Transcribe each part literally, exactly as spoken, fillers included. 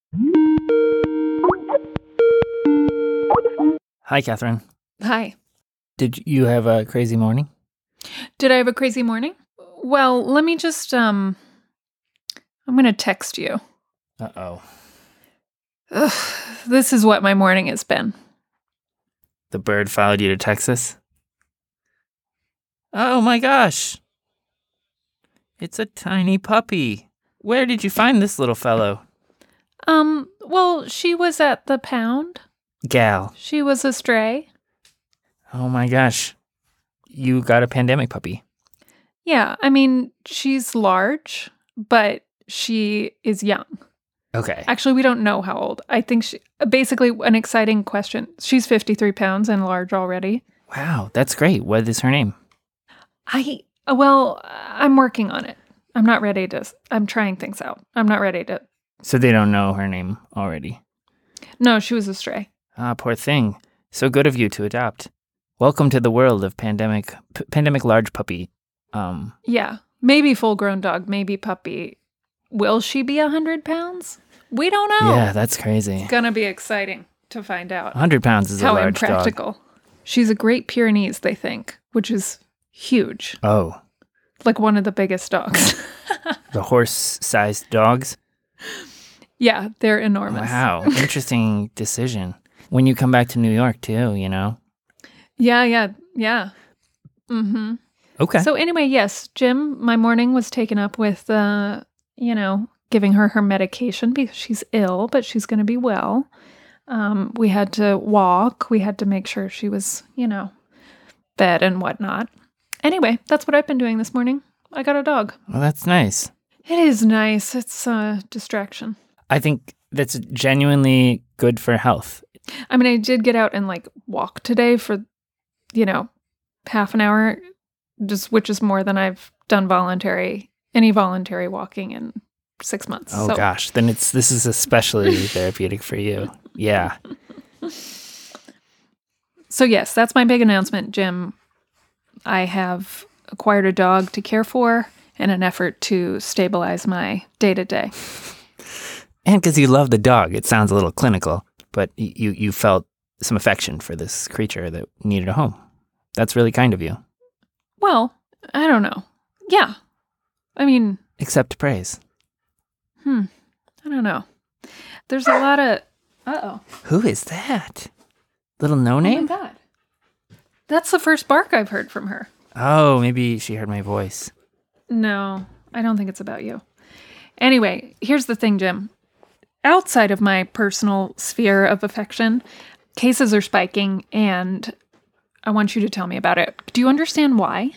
Hi, Catherine. Hi. Did you have a crazy morning? Did I have a crazy morning? Well, let me just, um, I'm going to text you. Uh-oh. Ugh, this is what my morning has been. The bird followed you to Texas? Oh my gosh. It's a tiny puppy. Where did you find this little fellow? Um, well, she was at the pound. Gal. She was a stray. Oh my gosh. You got a pandemic puppy. Yeah, I mean, she's large, but she is young. Okay. Actually, we don't know how old. I think she, basically an exciting question. She's fifty-three pounds and large already. Wow, that's great. What is her name? I, well, I'm working on it. I'm not ready to, I'm trying things out. I'm not ready to. So they don't know her name already. No, she was a stray. Ah, poor thing. So good of you to adopt. Welcome to the world of pandemic, p- pandemic large puppy. Um. Yeah, maybe full-grown dog, maybe puppy. Will she be one hundred pounds? We don't know. Yeah, that's crazy. It's going to be exciting to find out. one hundred pounds is How a large impractical. dog. She's a Great Pyrenees, they think, which is huge. Oh. Like one of the biggest dogs. The horse-sized dogs? Yeah, they're enormous. Wow, interesting decision. When you come back to New York, too, you know? Yeah, yeah, yeah. Mm-hmm. Okay. So anyway, yes, Jim, my morning was taken up with, uh, you know, giving her her medication because she's ill, but she's going to be well. Um, we had to walk. We had to make sure she was, you know, fed and whatnot. Anyway, that's what I've been doing this morning. I got a dog. Well, that's nice. It is nice. It's a distraction. I think that's genuinely good for health. I mean, I did get out and like walk today for, you know, half an hour, just which is more than I've done voluntary, any voluntary walking in six months. Oh so. gosh, then it's this is especially therapeutic for you. Yeah. So yes, that's my big announcement, Jim. I have acquired a dog to care for in an effort to stabilize my day-to-day. And because you love the dog, it sounds a little clinical, but you you felt some affection for this creature that needed a home. That's really kind of you. Well, I don't know. Yeah. I mean... Accept praise. Hmm. I don't know. There's a lot of... Uh-oh. Who is that? Little no-name? Oh my God. That's the first bark I've heard from her. Oh, maybe she heard my voice. No, I don't think it's about you. Anyway, here's the thing, Jim. Outside of my personal sphere of affection, cases are spiking, and I want you to tell me about it. Do you understand why?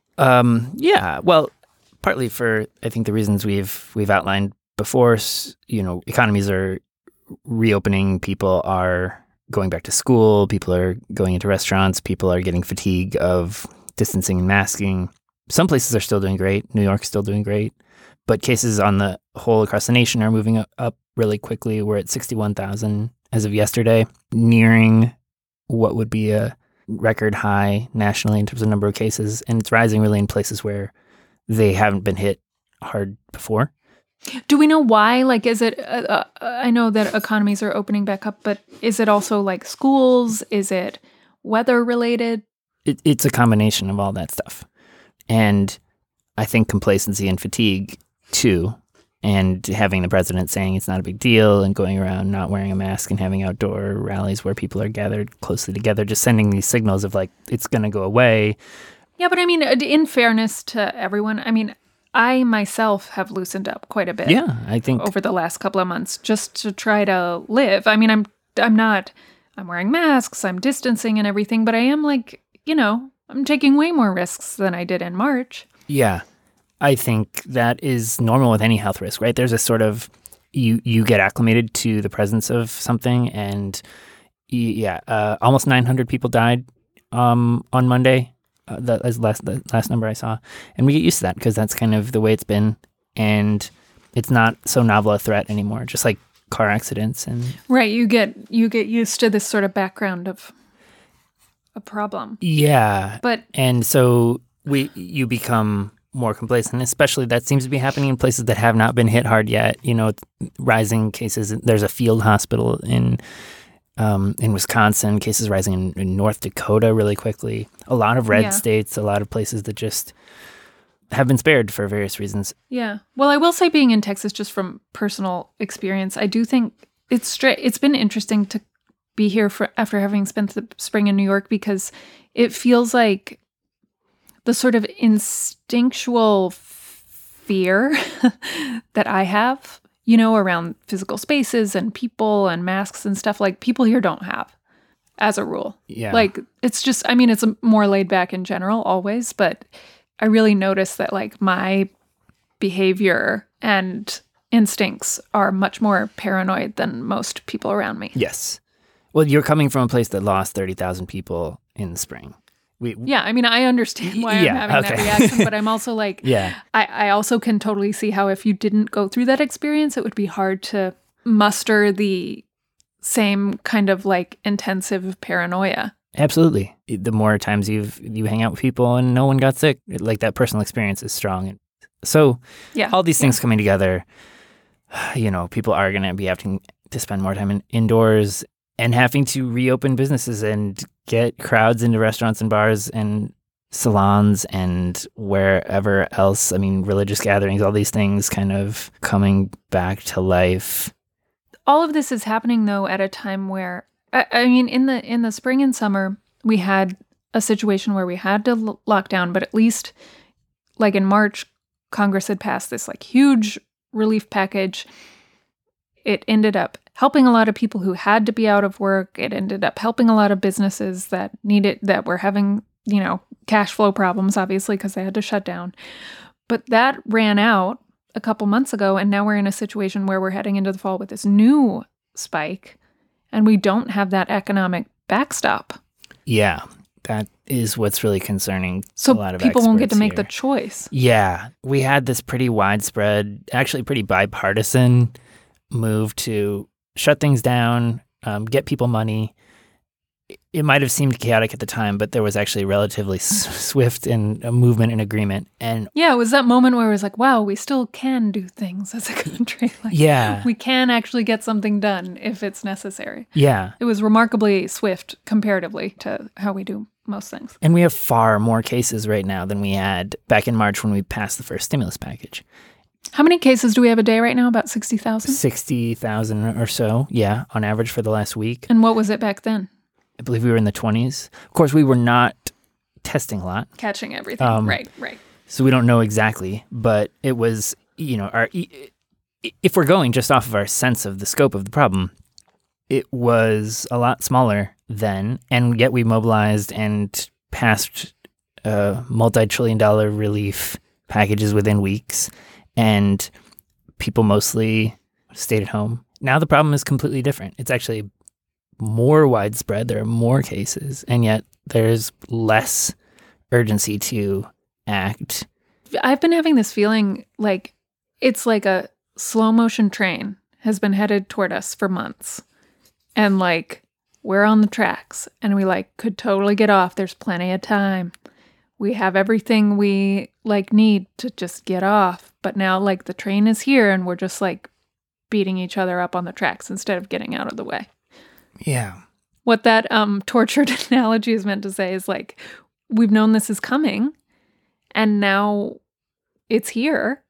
Um, yeah, well, partly for, I think, the reasons we've we've outlined before. You know, economies are reopening, people are going back to school, people are going into restaurants, people are getting fatigue of distancing and masking. Some places are still doing great. New York's still doing great. But cases on the whole across the nation are moving up really quickly. We're at sixty-one thousand as of yesterday, nearing what would be a record high nationally in terms of number of cases. And it's rising really in places where they haven't been hit hard before. Do we know why? Like, is it, uh, uh, I know that economies are opening back up, but is it also like schools? Is it weather related? It, it's a combination of all that stuff. And I think complacency and fatigue too. And having the president saying it's not a big deal and going around not wearing a mask and having outdoor rallies where people are gathered closely together, just sending these signals of like, it's going to go away. Yeah, but I mean, in fairness to everyone, I mean, I myself have loosened up quite a bit. Yeah, I think over the last couple of months just to try to live. I mean, I'm I'm not I'm wearing masks, I'm distancing and everything, but I am like, you know, I'm taking way more risks than I did in March. Yeah. I think that is normal with any health risk, right? There's a sort of you you get acclimated to the presence of something, and yeah, uh, almost nine hundred people died um, on Monday. Uh, that was last the last number I saw, and we get used to that because that's kind of the way it's been, and it's not so novel a threat anymore. Just like car accidents and right, you get you get used to this sort of background of a problem. Yeah, but and so we you become more complacent, especially that seems to be happening in places that have not been hit hard yet. You know, rising cases. There's a field hospital in um, in Wisconsin, cases rising in, in North Dakota really quickly. A lot of red Yeah. states, a lot of places that just have been spared for various reasons. Yeah. Well, I will say being in Texas, just from personal experience, I do think it's straight. It's been interesting to be here for after having spent the spring in New York, because it feels like the sort of instinctual f- fear that I have, you know, around physical spaces and people and masks and stuff, like people here don't have as a rule. Yeah. Like, it's just, I mean, it's more laid back in general always, but I really notice that like my behavior and instincts are much more paranoid than most people around me. Yes. Well, you're coming from a place that lost thirty thousand people in the spring. We, Yeah, I mean, I understand why Yeah, I'm having okay. that reaction, but I'm also like, Yeah. I, I also can totally see how if you didn't go through that experience, it would be hard to muster the same kind of like intensive paranoia. Absolutely. The more times you've you hang out with people and no one got sick, like that personal experience is strong. So Yeah. all these things coming together, you know, people are going to be having to spend more time in, indoors and having to reopen businesses and get crowds into restaurants and bars and salons and wherever else. I mean, religious gatherings, all these things kind of coming back to life. All of this is happening though at a time where I, I mean in the in the spring and summer we had a situation where we had to l- lock down, but at least like in March Congress had passed this like huge relief package. It ended up helping a lot of people who had to be out of work. It ended up helping a lot of businesses that needed that were having, you know, cash flow problems obviously because they had to shut down. But that ran out a couple months ago, and now we're in a situation where we're heading into the fall with this new spike, and we don't have that economic backstop. Yeah, that is what's really concerning. So a lot of people won't get to experts make here. the choice. Yeah, we had this pretty widespread, actually pretty bipartisan move to shut things down, um, get people money. It might have seemed chaotic at the time, but there was actually relatively s- swift and a movement and agreement. And Yeah, it was that moment where it was like, wow, we still can do things as a country. Like, yeah, we can actually get something done if it's necessary. yeah. It was remarkably swift comparatively to how we do most things. And we have far more cases right now than we had back in March when we passed the first stimulus package. How many cases do we have a day right now? About sixty thousand? sixty thousand or so, yeah, on average for the last week. And what was it back then? I believe we were in the twenties. Of course, we were not testing a lot, Catching everything. Um, right, right. so we don't know exactly, but it was, you know, our if we're going just off of our sense of the scope of the problem, it was a lot smaller then, and yet we mobilized and passed uh, multi-trillion dollar relief packages within weeks, and people mostly stayed at home. Now the problem is completely different. It's actually more widespread. There are more cases, and yet there's less urgency to act. I've been having this feeling like it's like a slow motion train has been headed toward us for months. And like we're on the tracks and we like could totally get off. There's plenty of time. We have everything we like need to just get off. But now like the train is here and we're just like beating each other up on the tracks instead of getting out of the way. Yeah. What that um, tortured analogy is meant to say is like, we've known this is coming, and now it's here.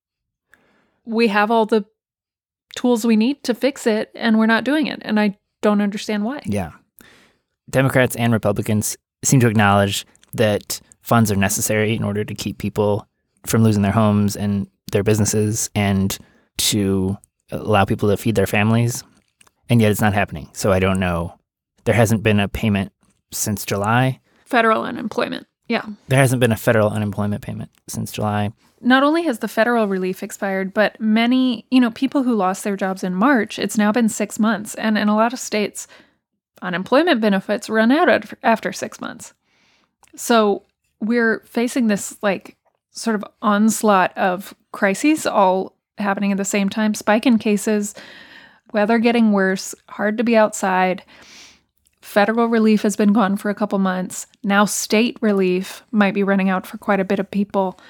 We have all the tools we need to fix it, and we're not doing it. And I don't understand why. Yeah. Democrats and Republicans seem to acknowledge that funds are necessary in order to keep people from losing their homes and their businesses and to allow people to feed their families. And yet it's not happening. So I don't know. There hasn't been a payment since July. Federal unemployment. Yeah. There hasn't been a federal unemployment payment since July. Not only has the federal relief expired, but many, you know, people who lost their jobs in March, it's now been six months. And in a lot of states, unemployment benefits run out at- after six months. So we're facing this like sort of onslaught of crises all happening at the same time. Spike in cases, weather getting worse, hard to be outside. Federal relief has been gone for a couple months. Now state relief might be running out for quite a bit of people.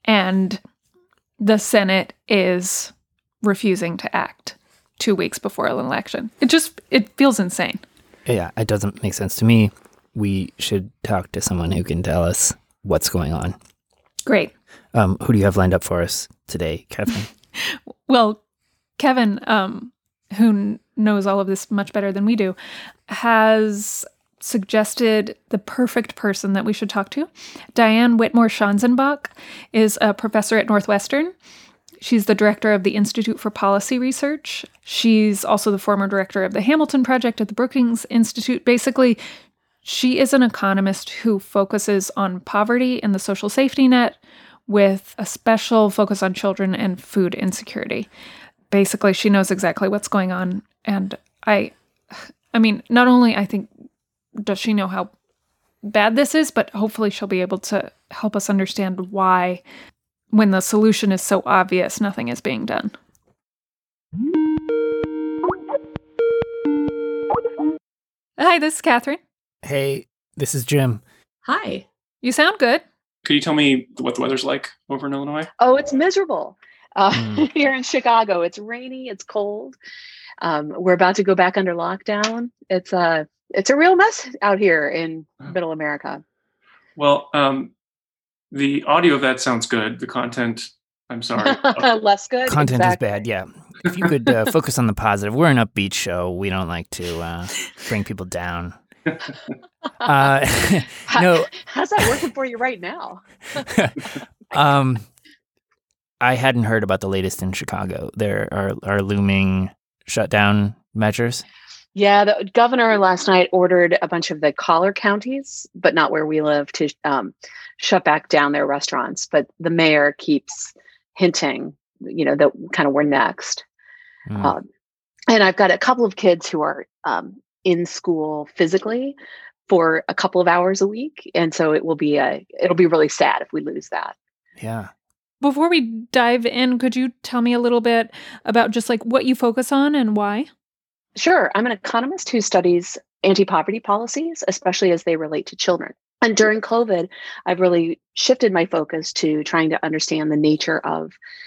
and the Senate is refusing to act two weeks before an election. It just, it feels insane. Yeah, it doesn't make sense to me. We should talk to someone who can tell us what's going on. Great. Um, who do you have lined up for us today, Catherine? Well, Kevin, um, who n- knows all of this much better than we do, has suggested the perfect person that we should talk to. Diane Whitmore-Schanzenbach is a professor at Northwestern. She's the director of the Institute for Policy Research. She's also the former director of the Hamilton Project at the Brookings Institute. Basically, she is an economist who focuses on poverty and the social safety net with a special focus on children and food insecurity. Basically, she knows exactly what's going on. And I, I mean, not only I think does she know how bad this is, but hopefully she'll be able to help us understand why, when the solution is so obvious, nothing is being done. Hi, this is Catherine. Hey, this is Jim. Hi. You sound good. Could you tell me what the weather's like over in Illinois? Oh, it's miserable. Uh, Mm. Here in Chicago, it's rainy, it's cold. Um, we're about to go back under lockdown. It's a, it's a real mess out here in middle America. Well, um, the audio of that sounds good. The content, I'm sorry. Okay. Less good. Content exactly. is bad, yeah. If you could uh, focus on the positive. We're an upbeat show. We don't like to uh, bring people down. Uh, How- no, How's that working for you right now? um, I hadn't heard about the latest in Chicago. There are, are looming shutdown measures. Yeah, the governor last night ordered a bunch of the collar counties, but not where we live, to um, shut back down their restaurants. But the mayor keeps hinting, you know, that kind of we're next. Mm. Um, and I've got a couple of kids who are um, in school physically for a couple of hours a week, and so it will be a it'll be really sad if we lose that. Yeah. Before we dive in, could you tell me a little bit about just like what you focus on and why? Sure, I'm an economist who studies anti-poverty policies, especially as they relate to children. And during COVID, I've really shifted my focus to trying to understand the nature of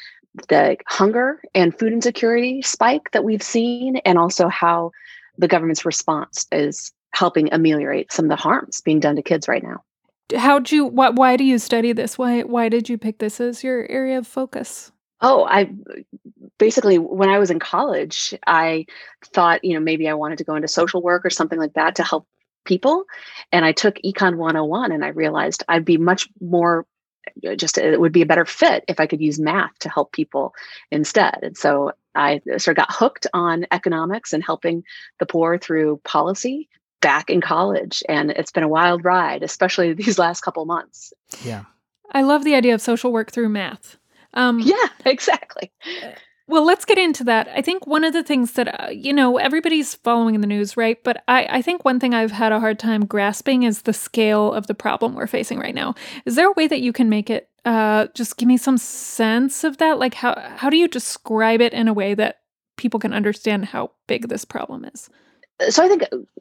the hunger and food insecurity spike that we've seen, and also how the government's response is helping ameliorate some of the harms being done to kids right now. How'd you, why, why do you study this? Why, why did you pick this as your area of focus? Oh, I basically, when I was in college, I thought, you know, maybe I wanted to go into social work or something like that to help people. And I took Econ one oh one, and I realized I'd be much more just, it would be a better fit if I could use math to help people instead. And so I sort of got hooked on economics and helping the poor through policy back in college. And it's been a wild ride, especially these last couple months. Yeah. I love the idea of social work through math. Um, Yeah, exactly. Well, let's get into that. I think one of the things that, uh, you know, everybody's following the news, right? But I, I think one thing I've had a hard time grasping is the scale of the problem we're facing right now. Is there a way that you can make it, uh, just give me some sense of that? Like, how, how do you describe it in a way that people can understand how big this problem is? So I think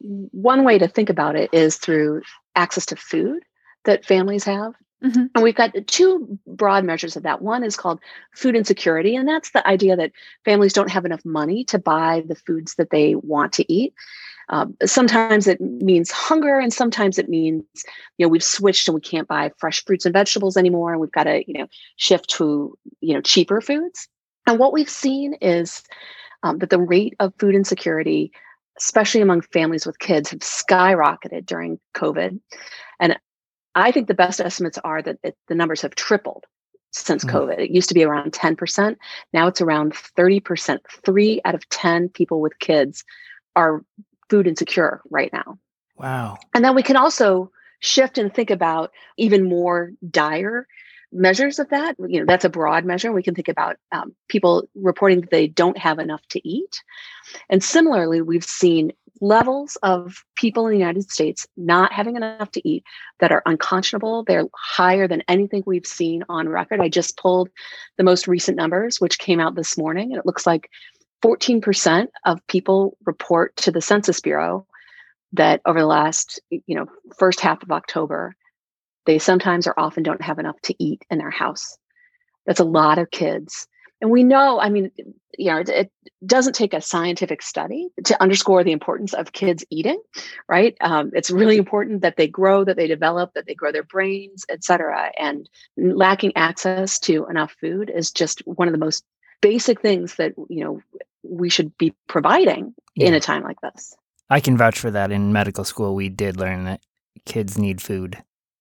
one way to think about it is through access to food that families have. Mm-hmm. And we've got two broad measures of that. One is called food insecurity, and that's the idea that families don't have enough money to buy the foods that they want to eat. Um, sometimes it means hunger, and sometimes it means, you know, we've switched and we can't buy fresh fruits and vegetables anymore, and we've got to, you know, shift to, you know, cheaper foods. And what we've seen is um, that the rate of food insecurity, especially among families with kids, have skyrocketed during COVID. And I think the best estimates are that it, the numbers have tripled since Mm-hmm. COVID. It used to be around ten percent. Now it's around thirty percent. Three out of ten people with kids are food insecure right now. Wow. And then we can also shift and think about even more dire measures of that. You know, that's a broad measure. We can think about um, people reporting that they don't have enough to eat. And similarly, we've seen levels of people in the United States not having enough to eat that are unconscionable. They're higher than anything we've seen on record. I just pulled the most recent numbers, which came out this morning, and it looks like fourteen percent of people report to the Census Bureau that over the last, you know, first half of October, they sometimes or often don't have enough to eat in their house. That's a lot of kids. And we know, I mean, you know, it, it doesn't take a scientific study to underscore the importance of kids eating, right? Um, it's really important that they grow, that they develop, that they grow their brains, et cetera. And lacking access to enough food is just one of the most basic things that, you know, we should be providing Yeah. in a time like this. I can vouch for that. In medical school, we did learn that kids need food.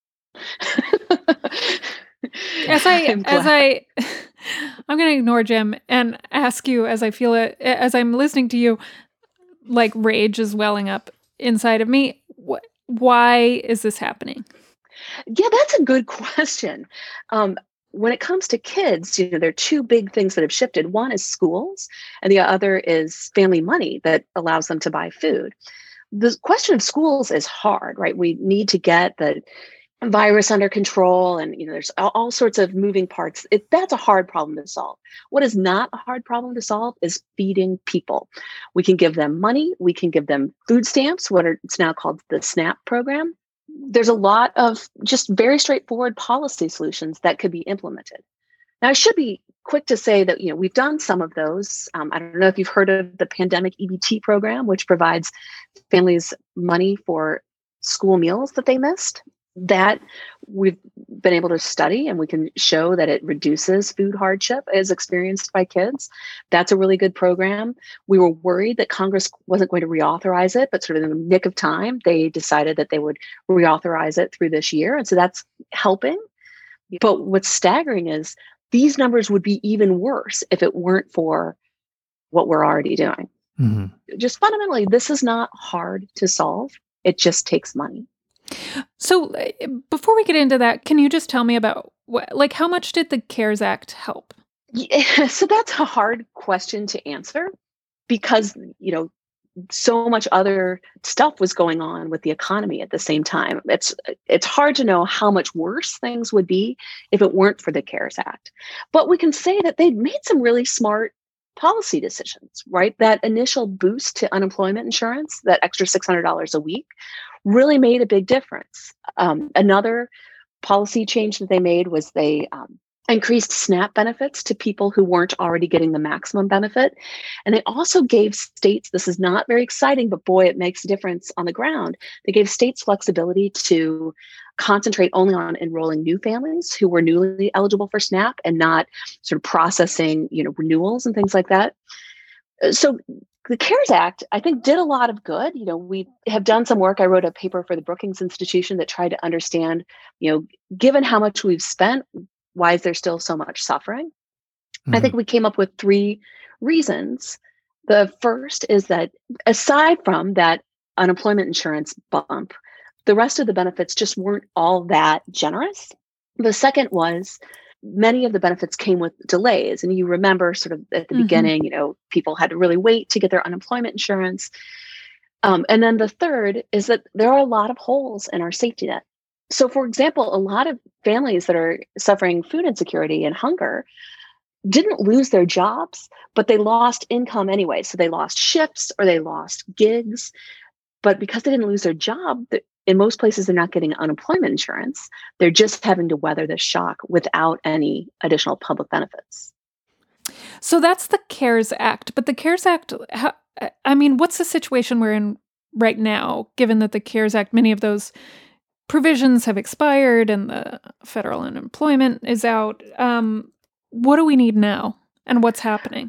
As I, I'm as glad. I, I'm going to ignore Jim and ask you, as I feel it, as I'm listening to you, like rage is welling up inside of me. Wh- why is this happening? Yeah, that's a good question. Um, when it comes to kids, you know, there are two big things that have shifted. One is schools, and the other is family money that allows them to buy food. The question of schools is hard, right? We need to get the virus under control, and you know, there's all, all sorts of moving parts. It, that's a hard problem to solve. What is not a hard problem to solve is feeding people. We can give them money. We can give them food stamps, what are, it's now called the SNAP program. There's a lot of just very straightforward policy solutions that could be implemented. Now, I should be quick to say that, you know, we've done some of those. Um, I don't know if you've heard of the pandemic E B T program, which provides families money for school meals that they missed. That we've been able to study, and we can show that it reduces food hardship as experienced by kids. That's a really good program. We were worried that Congress wasn't going to reauthorize it, but sort of in the nick of time, they decided that they would reauthorize it through this year. And so that's helping. But what's staggering is these numbers would be even worse if it weren't for what we're already doing. Mm-hmm. Just fundamentally, this is not hard to solve. It just takes money. So uh, before we get into that, can you just tell me about what, like, how much did the CARES Act help? Yeah, so that's a hard question to answer because, you know, so much other stuff was going on with the economy at the same time. It's it's hard to know how much worse things would be if it weren't for the CARES Act. But we can say that they've made some really smart policy decisions, right? That initial boost to unemployment insurance, that extra six hundred dollars a week, really made a big difference. Um, another policy change that they made was they um, increased SNAP benefits to people who weren't already getting the maximum benefit. And they also gave states, this is not very exciting, but boy, it makes a difference on the ground. They gave states flexibility to concentrate only on enrolling new families who were newly eligible for SNAP and not sort of processing, you know, renewals and things like that. So the CARES Act, I think, did a lot of good. You know, we have done some work. I wrote a paper for the Brookings Institution that tried to understand, you know, given how much we've spent, why is there still so much suffering? Mm-hmm. I think we came up with three reasons. The first is that aside from that unemployment insurance bump, the rest of the benefits just weren't all that generous. The second was many of the benefits came with delays. And you remember sort of at the mm-hmm. beginning, you know, people had to really wait to get their unemployment insurance. Um, and then the third is that there are a lot of holes in our safety net. So, for example, a lot of families that are suffering food insecurity and hunger didn't lose their jobs, but they lost income anyway. So they lost shifts or they lost gigs. But because they didn't lose their job, in most places, they're not getting unemployment insurance. They're just having to weather the shock without any additional public benefits. So that's the CARES Act. But the CARES Act, how, I mean, what's the situation we're in right now, given that the CARES Act, many of those provisions have expired and the federal unemployment is out? Um, what do we need now? And what's happening?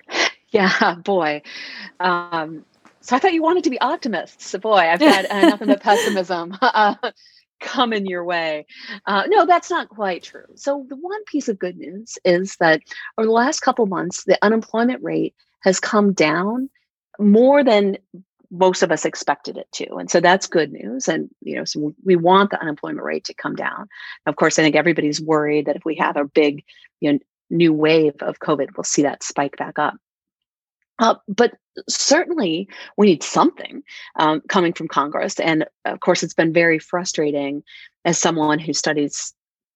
Yeah, boy. Um, so I thought you wanted to be optimists. So boy, I've had uh, nothing but pessimism uh, coming your way. Uh, no, that's not quite true. So the one piece of good news is that over the last couple months, the unemployment rate has come down more than most of us expected it to. And so that's good news. And, you know, so we want the unemployment rate to come down. Of course, I think everybody's worried that if we have a big, you know, new wave of COVID, we'll see that spike back up. Uh, but certainly we need something um, coming from Congress. And of course, it's been very frustrating as someone who studies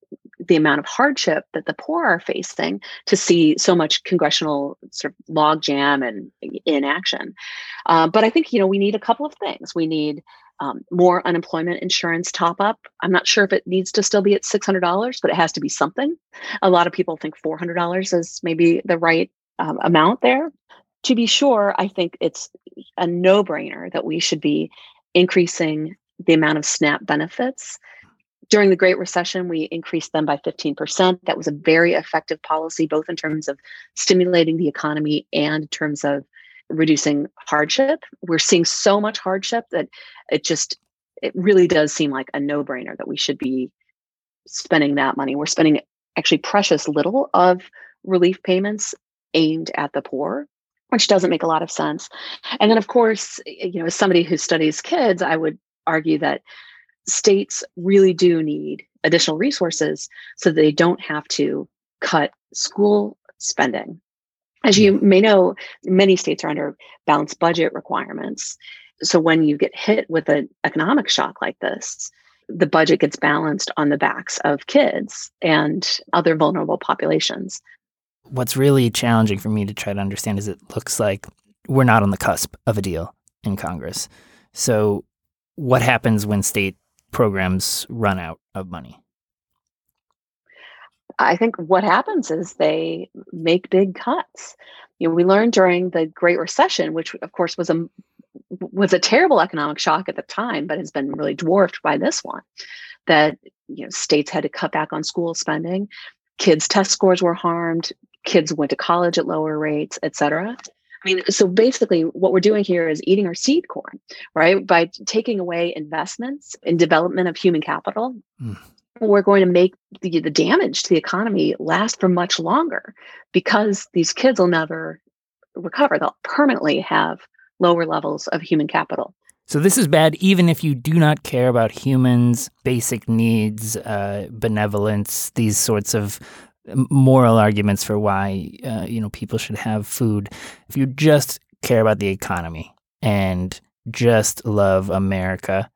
the amount of hardship that the poor are facing to see so much congressional sort of logjam and inaction. Uh, but I think, you know, we need a couple of things. We need um, more unemployment insurance top up. I'm not sure if it needs to still be at six hundred dollars, but it has to be something. A lot of people think four hundred dollars is maybe the right um, amount there. To be sure, I think it's a no-brainer that we should be increasing the amount of SNAP benefits. During the Great Recession, we increased them by fifteen percent. That was a very effective policy, both in terms of stimulating the economy and in terms of reducing hardship. We're seeing so much hardship that it just, it really does seem like a no-brainer that we should be spending that money. We're spending actually precious little of relief payments aimed at the poor, which doesn't make a lot of sense. And then, of course, you know, as somebody who studies kids, I would argue that states really do need additional resources so that they don't have to cut school spending. As you may know, many states are under balanced budget requirements. So when you get hit with an economic shock like this, the budget gets balanced on the backs of kids and other vulnerable populations. What's really challenging for me to try to understand is it looks like we're not on the cusp of a deal in Congress. So what happens when state programs run out of money? I think what happens is they make big cuts. You know, we learned during the Great Recession, which of course was a was a terrible economic shock at the time, but has been really dwarfed by this one, that you know states had to cut back on school spending, kids' test scores were harmed, kids went to college at lower rates, et cetera. I mean, so basically what we're doing here is eating our seed corn, right? By taking away investments in development of human capital, mm. we're going to make the, the damage to the economy last for much longer because these kids will never recover. They'll permanently have lower levels of human capital. So this is bad even if you do not care about humans' basic needs, uh, benevolence, these sorts of moral arguments for why uh, you know people should have food. If you just care about the economy and just love America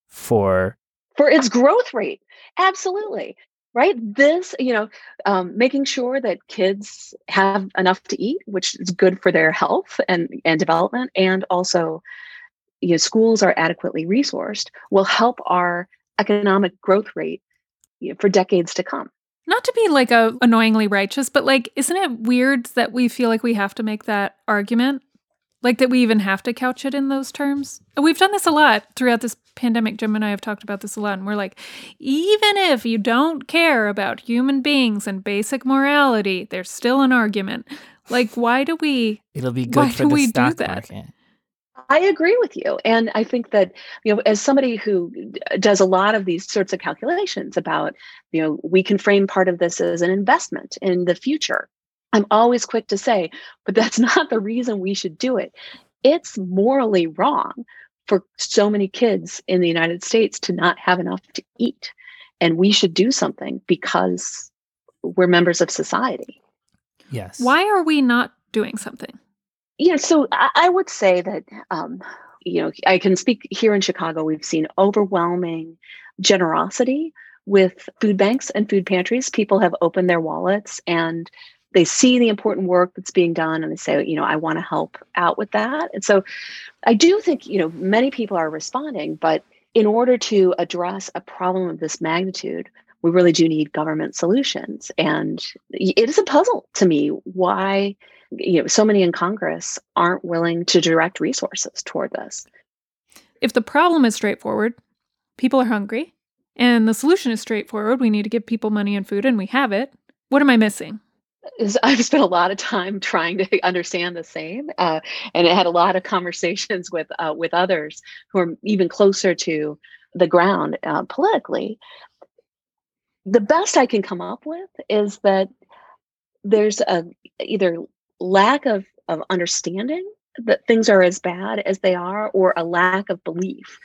for for its growth rate, absolutely right. This you know um, making sure that kids have enough to eat, which is good for their health and and development, and also you know schools are adequately resourced, will help our economic growth rate you know, for decades to come. Not to be like a annoyingly righteous, but like, isn't it weird that we feel like we have to make that argument? Like that we even have to couch it in those terms? We've done this a lot throughout this pandemic. Jim and I have talked about this a lot. And we're like, even if you don't care about human beings and basic morality, there's still an argument. Like, why do we, It'll be good why for do the we stock do that? market. I agree with you. And I think that, you know, as somebody who does a lot of these sorts of calculations about, you know, we can frame part of this as an investment in the future. I'm always quick to say, but that's not the reason we should do it. It's morally wrong for so many kids in the United States to not have enough to eat. And we should do something because we're members of society. Yes. Why are we not doing something? Yeah, so I, I would say that, um, you know, I can speak here in Chicago. We've seen overwhelming generosity with food banks and food pantries. People have opened their wallets and they see the important work that's being done and they say, you know, I want to help out with that. And so I do think, you know, many people are responding, but in order to address a problem of this magnitude, we really do need government solutions. And it is a puzzle to me why you know, so many in Congress aren't willing to direct resources toward this. If the problem is straightforward, people are hungry, and the solution is straightforward, we need to give people money and food, and we have it, what am I missing? I've spent a lot of time trying to understand the same, uh, and I had a lot of conversations with uh, with others who are even closer to the ground uh, politically. The best I can come up with is that there's a either lack of, of understanding that things are as bad as they are, or a lack of belief.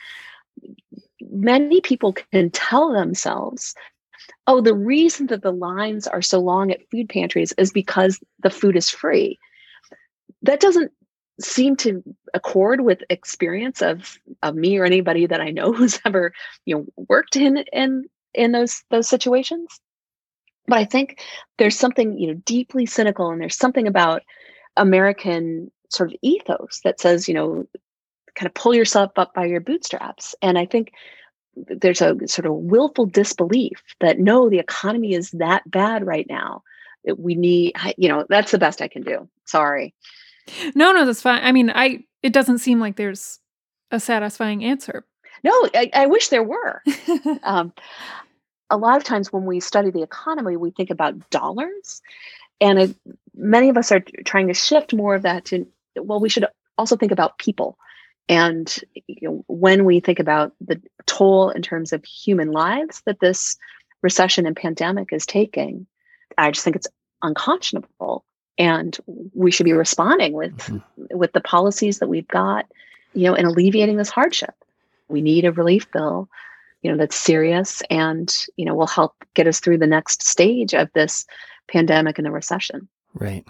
Many people can tell themselves, oh, the reason that the lines are so long at food pantries is because the food is free. That doesn't seem to accord with experience of, of me or anybody that I know who's ever, you know, worked in in in those those situations. But I think there's something, you know, deeply cynical, and there's something about American sort of ethos that says, you know, kind of pull yourself up by your bootstraps. And I think there's a sort of willful disbelief that no, the economy is that bad right now. That we need, you know, that's the best I can do. Sorry. No, no, that's fine. I mean, I it doesn't seem like there's a satisfying answer. No, I, I wish there were. um, a lot of times when we study the economy, we think about dollars. And it, many of us are trying to shift more of that to, well, we should also think about people. And you know, when we think about the toll in terms of human lives that this recession and pandemic is taking, I just think it's unconscionable. And we should be responding with, mm-hmm. with the policies that we've got, you know, in alleviating this hardship. We need a relief bill, you know, that's serious and, you know, will help get us through the next stage of this pandemic and the recession. Right.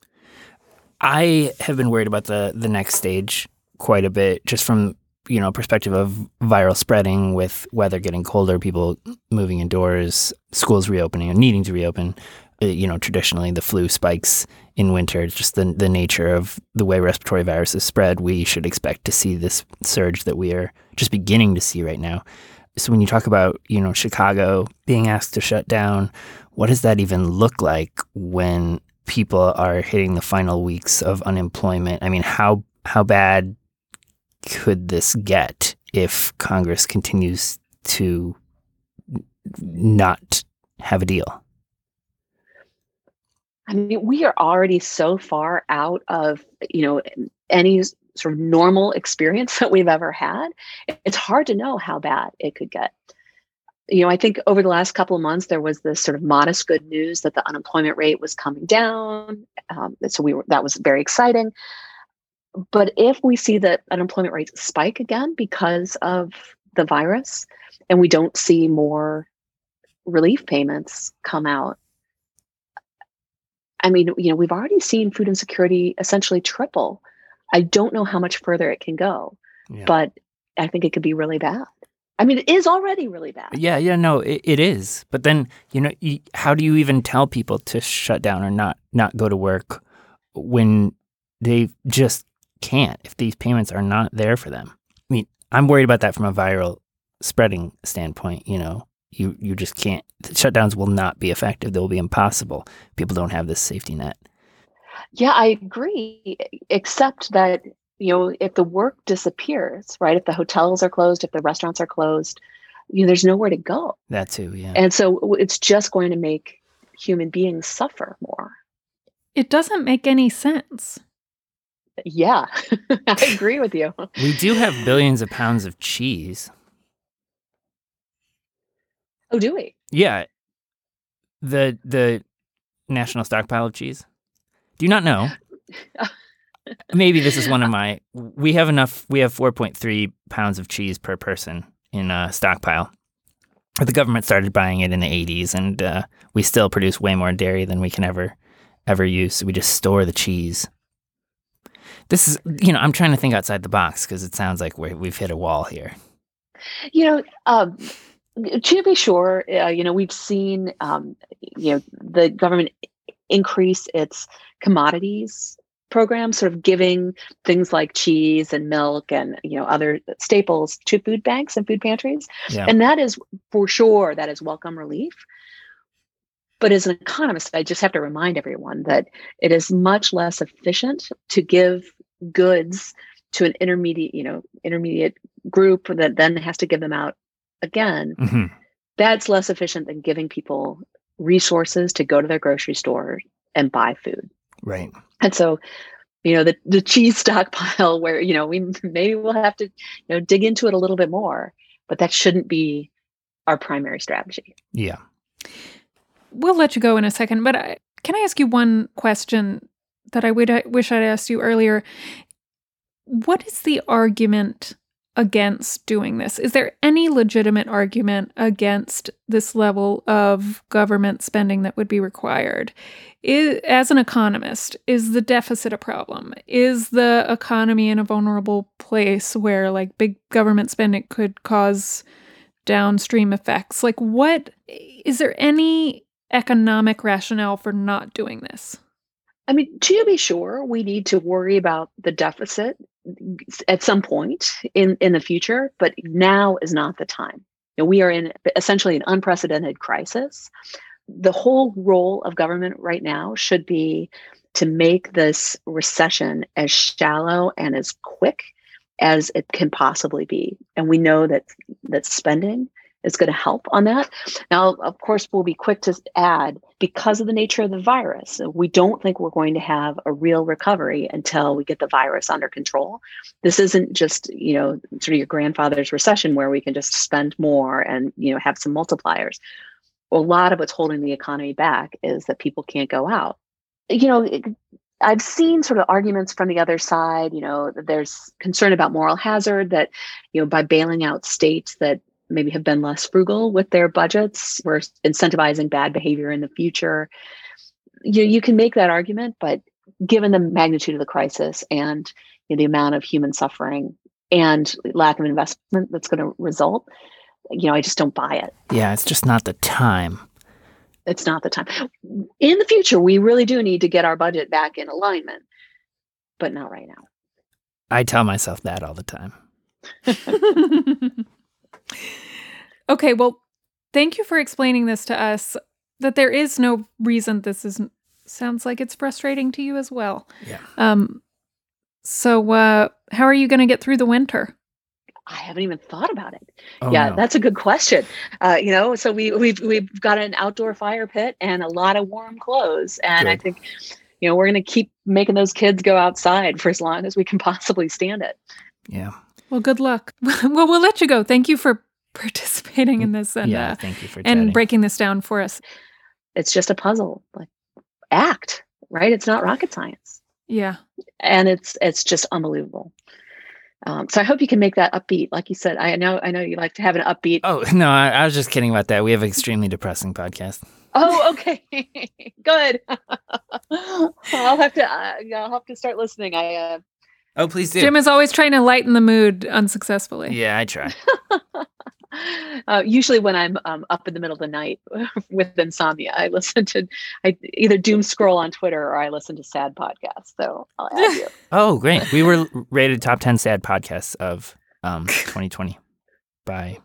I have been worried about the the next stage quite a bit, just from, you know, perspective of viral spreading with weather getting colder, people moving indoors, schools reopening and needing to reopen. Uh, you know, traditionally the flu spikes in winter. It's just the the nature of the way respiratory viruses spread. We should expect to see this surge that we are just beginning to see right now. So when you talk about, you know, Chicago being asked to shut down, what does that even look like when people are hitting the final weeks of unemployment? I mean, how how bad could this get if Congress continues to not have a deal? I mean, we are already so far out of, you know, any sort of normal experience that we've ever had. It's hard to know how bad it could get. You know, I think over the last couple of months, there was this sort of modest good news that the unemployment rate was coming down. Um, so we were, that was very exciting. But if we see that unemployment rates spike again because of the virus, and we don't see more relief payments come out, I mean, you know, we've already seen food insecurity essentially triple. I don't know how much further it can go, yeah. but I think it could be really bad. I mean, it is already really bad. Yeah, yeah, no, it, it is. But then, you know, you, how do you even tell people to shut down or not not go to work when they just can't, if these payments are not there for them? I mean, I'm worried about that from a viral spreading standpoint, you know. You you just can't. Shutdowns will not be effective. They will be impossible. People don't have this safety net. Yeah, I agree, except that, you know, if the work disappears, right? If the hotels are closed, if the restaurants are closed, you know, there's nowhere to go. That too, yeah. And so it's just going to make human beings suffer more. It doesn't make any sense. Yeah, I agree with you. We do have billions of pounds of cheese. Oh, do we? Yeah. The the national stockpile of cheese. Do you not know? Maybe this is one of my... We have enough... We have four point three pounds of cheese per person in a stockpile. The government started buying it in the eighties, and uh, we still produce way more dairy than we can ever, ever use. So we just store the cheese. This is... You know, I'm trying to think outside the box because it sounds like we're, we've hit a wall here. You know... Um, To be sure, uh, you know, we've seen, um, you know, the government increase its commodities program, sort of giving things like cheese and milk and, you know, other staples to food banks and food pantries. Yeah. And that is for sure, that is welcome relief. But as an economist, I just have to remind everyone that it is much less efficient to give goods to an intermediate, you know, intermediate group that then has to give them out again. Mm-hmm. That's less efficient than giving people resources to go to their grocery store and buy food. Right. And so, you know, the, the cheese stockpile where, you know, we maybe we'll have to, you know, dig into it a little bit more, but that shouldn't be our primary strategy. Yeah. We'll let you go in a second, but I, can I ask you one question that I would I wish I'd asked you earlier? What is the argument against doing this? Is there any legitimate argument against this level of government spending that would be required? Is, as an economist, is the deficit a problem? Is the economy in a vulnerable place where like big government spending could cause downstream effects? Like what, is there any economic rationale for not doing this? I mean, to be sure, we need to worry about the deficit at some point in, in the future, but now is not the time. You know, we are in essentially an unprecedented crisis. The whole role of government right now should be to make this recession as shallow and as quick as it can possibly be. And we know that that spending is going to help on that. Now, of course, we'll be quick to add, because of the nature of the virus, we don't think we're going to have a real recovery until we get the virus under control. This isn't just, you know, sort of your grandfather's recession where we can just spend more and, you know, have some multipliers. A lot of what's holding the economy back is that people can't go out. You know, it, I've seen sort of arguments from the other side, you know, that there's concern about moral hazard, that, you know, by bailing out states that maybe have been less frugal with their budgets, we're incentivizing bad behavior in the future. You, you can make that argument, but given the magnitude of the crisis and, you know, the amount of human suffering and lack of investment that's going to result, you know, I just don't buy it. Yeah, it's just not the time. It's not the time. In the future, we really do need to get our budget back in alignment, but not right now. I tell myself that all the time. Okay, well, thank you for explaining this to us, that there is no reason this isn't, sounds like it's frustrating to you as well. Yeah. Um. So uh, how are you going to get through the winter? I haven't even thought about it. Oh, yeah, no. that's a good question. Uh, you know, so we we've we've got an outdoor fire pit and a lot of warm clothes, and Good. I think, you know, we're going to keep making those kids go outside for as long as we can possibly stand it. Yeah. Well, good luck. Well, we'll let you go. Thank you for participating in this and yeah, uh, thank you for and chatting. breaking this down for us. It's just a puzzle, like act, right? It's not rocket science, Yeah. and it's it's just unbelievable. Um, so I hope you can make that upbeat, like you said. I know I know you like to have an upbeat. Oh, no, I, I was just kidding about that. We have an extremely depressing podcast. Oh, okay, good. I'll have to uh, I'll have to start listening. I. Uh, Oh, please do. Jim is always trying to lighten the mood unsuccessfully. Yeah, I try. Uh, usually when I'm um, up in the middle of the night with insomnia, I listen to I either doom scroll on Twitter or I listen to sad podcasts. So I'll add you. Oh, great. We were rated top ten sad podcasts of um, twenty twenty by...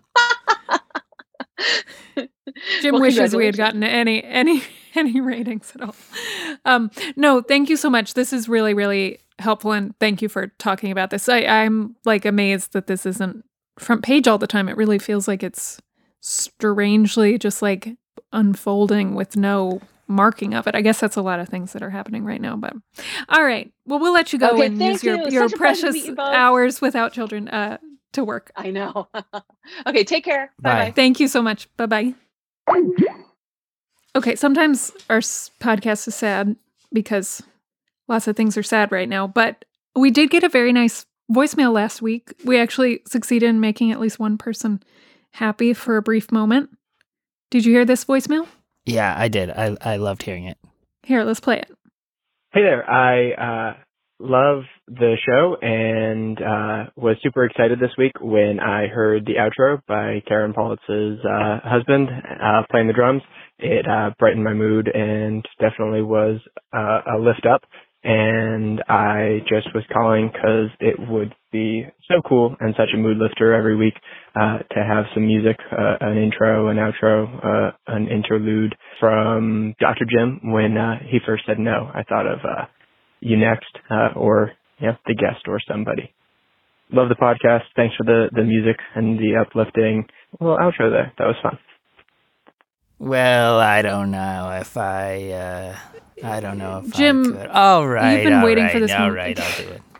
Jim Well, wishes we had congratulations. gotten any any any ratings at all. Um, no, thank you so much. This is really, really helpful, and thank you for talking about this. I, I'm like amazed that this isn't front page all the time. It really feels like it's strangely just like unfolding with no marking of it. I guess that's a lot of things that are happening right now. But all right, well, we'll let you go Okay, and thank use your you. your Such a pleasure to precious meet you both. hours without children uh, to work. I know. Okay, take care. Bye. Bye bye. Thank you so much. Bye bye. Okay, sometimes our s- podcast is sad because lots of things are sad right now, but we did get a very nice voicemail last week. We actually succeeded in making at least one person happy for a brief moment. Did you hear this voicemail? Yeah, I did. I, I loved hearing it. Here, let's play it. Hey there. I uh, love the show and uh, was super excited this week when I heard the outro by Karen Politz's uh, husband uh, playing the drums. It uh, brightened my mood and definitely was uh, a lift up. And I just was calling because it would be so cool and such a mood lifter every week uh, to have some music, uh, an intro, an outro, uh, an interlude from Doctor Jim when uh, he first said no. I thought of uh, you next uh, or you know, the guest or somebody. Love the podcast. Thanks for the, the music and the uplifting little outro there. That was fun. Well, I don't know if I... Uh... I don't know if Jim, I could. All right, you've been all waiting right, for this All moment. right, I'll do it.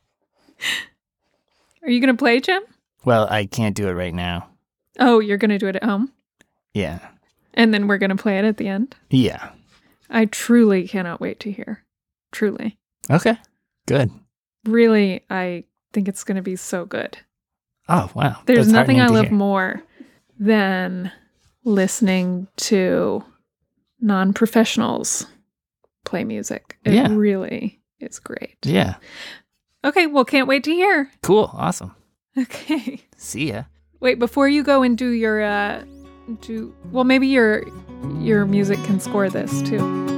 Are you going to play, Jim? Well, I can't do it right now. Oh, you're going to do it at home? Yeah. And then we're going to play it at the end? Yeah. I truly cannot wait to hear. Truly. Okay. Good. Really, I think it's going to be so good. Oh, wow. There's That's nothing I heartening to love hear. more than listening to non-professionals play music. It Yeah. really is great. Yeah. Okay, well, can't wait to hear. Cool. Awesome. Okay. See ya. Wait, before you go and do your uh, do well. Maybe your your music can score this too.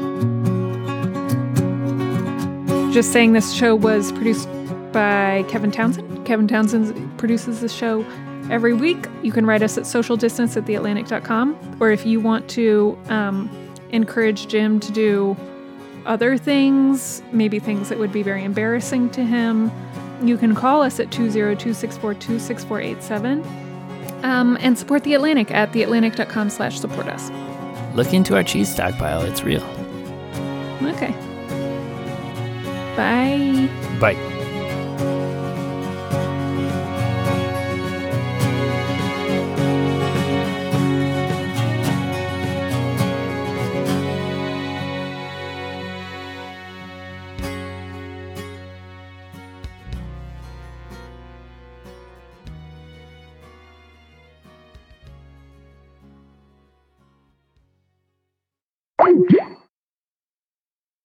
Just saying, this show was produced by Kevin Townsend. Kevin Townsend produces the show every week. You can write us at social distance at the atlantic dot com, or if you want to um, encourage Jim to do other things, maybe things that would be very embarrassing to him, you can call us at two oh two, six four two, six four eight seven um, and support The Atlantic at the atlantic dot com slash support us. Look into our cheese stockpile. It's real. Okay. Bye. Bye. Yeah.